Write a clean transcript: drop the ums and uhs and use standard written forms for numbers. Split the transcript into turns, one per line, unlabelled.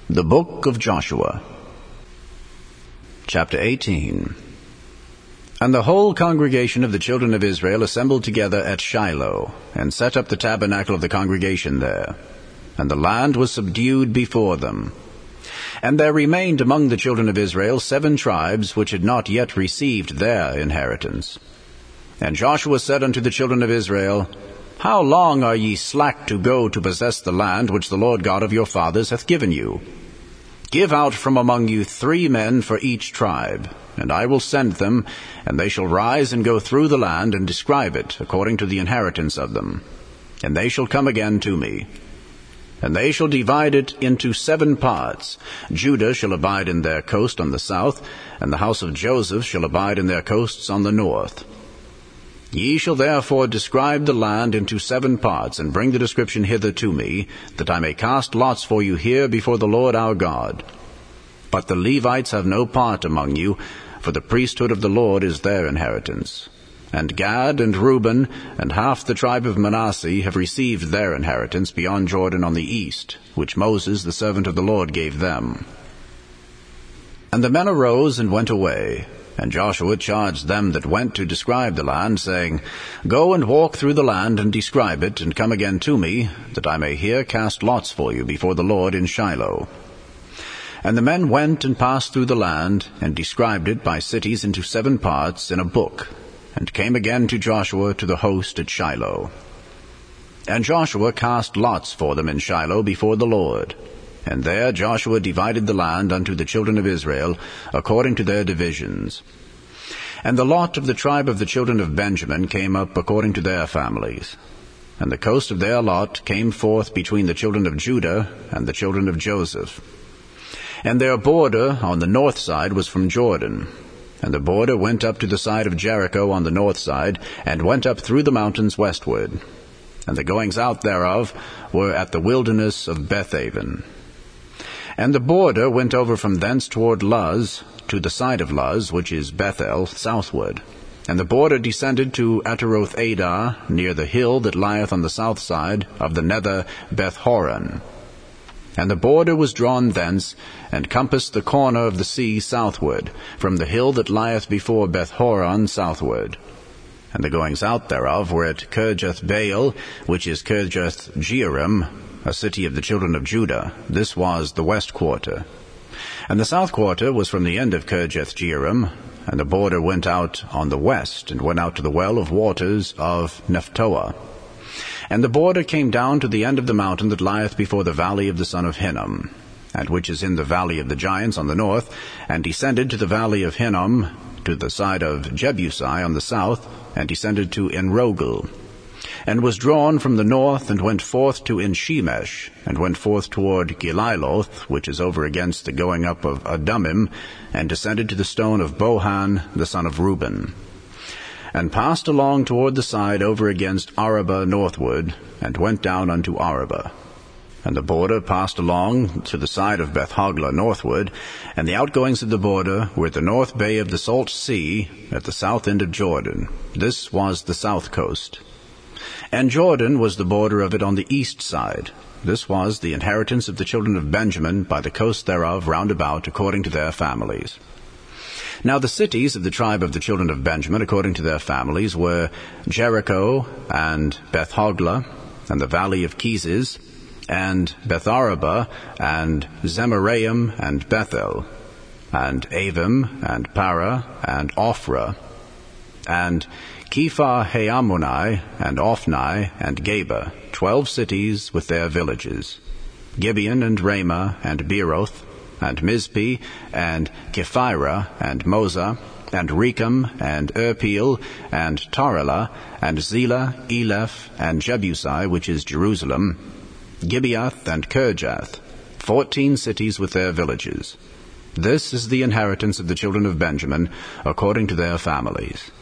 The Book of Joshua, Chapter 18. And the whole congregation of the children of Israel assembled together at Shiloh, and set up the tabernacle of the congregation there. And the land was subdued before them. And there remained among the children of Israel 7 tribes which had not yet received their inheritance. And Joshua said unto the children of Israel, How long are ye slack to go to possess the land which the Lord God of your fathers hath given you? Give out from among you 3 men for each tribe, and I will send them, and they shall rise and go through the land, and describe it according to the inheritance of them. And they shall come again to me. And they shall divide it into 7 parts. Judah shall abide in their coast on the south, and the house of Joseph shall abide in their coasts on the north. Ye shall therefore describe the land into 7 parts, and bring the description hither to me, that I may cast lots for you here before the Lord our God. But the Levites have no part among you, for the priesthood of the Lord is their inheritance. And Gad and Reuben and half the tribe of Manasseh have received their inheritance beyond Jordan on the east, which Moses the servant of the Lord gave them. And the men arose and went away. And Joshua charged them that went to describe the land, saying, Go and walk through the land, and describe it, and come again to me, that I may here cast lots for you before the Lord in Shiloh. And the men went and passed through the land, and described it by cities into 7 parts in a book, and came again to Joshua to the host at Shiloh. And Joshua cast lots for them in Shiloh before the Lord. And there Joshua divided the land unto the children of Israel, according to their divisions. And the lot of the tribe of the children of Benjamin came up according to their families. And the coast of their lot came forth between the children of Judah and the children of Joseph. And their border on the north side was from Jordan. And the border went up to the side of Jericho on the north side, and went up through the mountains westward. And the goings out thereof were at the wilderness of Bethaven. And the border went over from thence toward Luz, to the side of Luz, which is Bethel, southward. And the border descended to Ataroth-Adar, near the hill that lieth on the south side of the nether Beth-horon. And the border was drawn thence, and compassed the corner of the sea southward, from the hill that lieth before Beth-horon southward. And the goings out thereof were at Kirjath-baal, which is Kirjath-jearim, a city of the children of Judah. This was the west quarter. And the south quarter was from the end of Kirjath-jearim, and the border went out on the west, and went out to the well of waters of Nephtoah. And the border came down to the end of the mountain that lieth before the valley of the son of Hinnom, and which is in the valley of the giants on the north, and descended to the valley of Hinnom, to the side of Jebusi on the south, and descended to Enrogel, and was drawn from the north, and went forth to Enshemesh, and went forth toward Geliloth, which is over against the going up of Adummim, and descended to the stone of Bohan, the son of Reuben, and passed along toward the side over against Arabah northward, and went down unto Arabah. And the border passed along to the side of Beth-hoglah northward, and the outgoings of the border were at the north bay of the salt sea, at the south end of Jordan. This was the south coast. And Jordan was the border of it on the east side. This was the inheritance of the children of Benjamin by the coast thereof round about, according to their families. Now the cities of the tribe of the children of Benjamin, according to their families, were Jericho, and Beth-hoglah, and the valley of Keziz, and Beth-arabah, and Zemaraim, and Bethel, and Avim, and Parah, and Ophrah, and Kephah-haamoni, and Ophni, and Geba, 12 cities with their villages, Gibeon, and Ramah, and Beeroth, and Mizpeh, and Kephirah, and Moza, and Rechem, and Irpeel, and Tarelah, and Zelah, Eleph, and Jebusi, which is Jerusalem, Gibeath, and Kirjath, 14 cities with their villages. This is the inheritance of the children of Benjamin, according to their families.